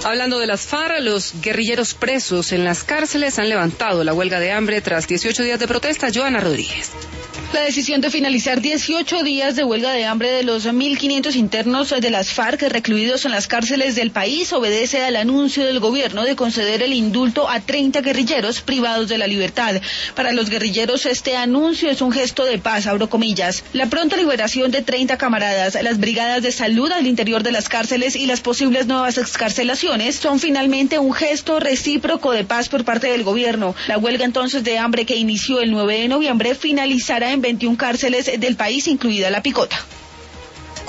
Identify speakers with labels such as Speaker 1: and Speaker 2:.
Speaker 1: Hablando de las FARC, los guerrilleros presos en las cárceles han levantado la huelga de hambre tras 18 días de protesta. Joana Rodríguez.
Speaker 2: La decisión de finalizar 18 días de huelga de hambre de los 1.500 internos de las FARC recluidos en las cárceles del país obedece al anuncio del gobierno de conceder el indulto a 30 guerrilleros privados de la libertad. Para los guerrilleros este anuncio es un gesto de paz, abro comillas. La pronta liberación de 30 camaradas, las brigadas de salud al interior de las cárceles y las posibles nuevas excarcelaciones son finalmente un gesto recíproco de paz por parte del gobierno. La huelga entonces de hambre que inició el 9 de noviembre finalizará en 21 cárceles del país, incluida La Picota.